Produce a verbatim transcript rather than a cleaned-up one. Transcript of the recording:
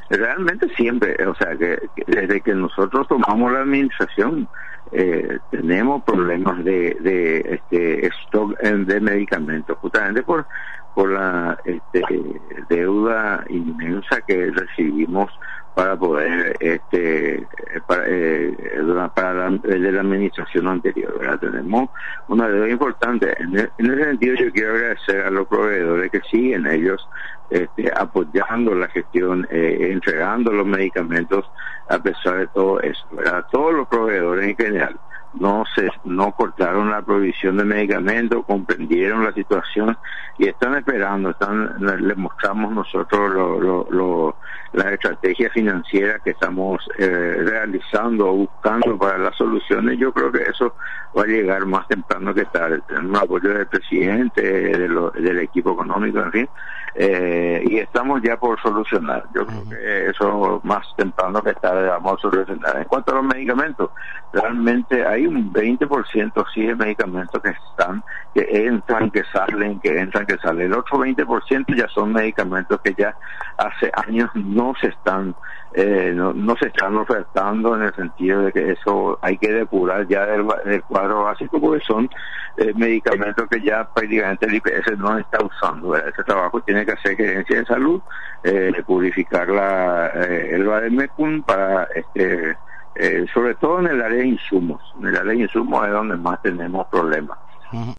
Realmente siempre, o sea, que, que desde que nosotros tomamos la administración, eh, tenemos problemas de, de este stock de medicamentos, justamente por por la este, deuda inmensa que recibimos para poder este para, eh, para la, de la administración anterior, ¿verdad? Tenemos una deuda importante. En, el, en ese sentido, yo quiero agradecer a los proveedores que siguen ellos este, apoyando la gestión, eh, entregando los medicamentos a pesar de todo eso, ¿verdad? Todos los proveedores en general no se no cortaron la provisión de medicamentos, comprendieron la situación y están esperando, están les mostramos nosotros lo, lo, lo, la estrategia financiera que estamos eh, realizando o buscando para las soluciones. Yo creo que eso va a llegar más temprano que tarde. Tenemos apoyo del presidente, de lo, del equipo económico, en fin, eh, y estamos ya por solucionar. Yo creo que eso más temprano que tarde vamos a solucionar. En cuanto a los medicamentos, realmente hay un veinte por ciento sí de medicamentos que están, que entran, que salen, que entran, que salen. El otro veinte por ciento ya son medicamentos que ya hace años no se están eh, no, no se están ofertando, en el sentido de que eso hay que depurar ya del, del cuadro básico, porque son eh, medicamentos que ya prácticamente el I P S no está usando, ¿verdad? Ese trabajo tiene que hacer Gerencia de Salud, eh, purificar la, eh, el Bademecum para este Eh, sobre todo en el área de insumos. En el área de insumos es donde más tenemos problemas. Uh-huh.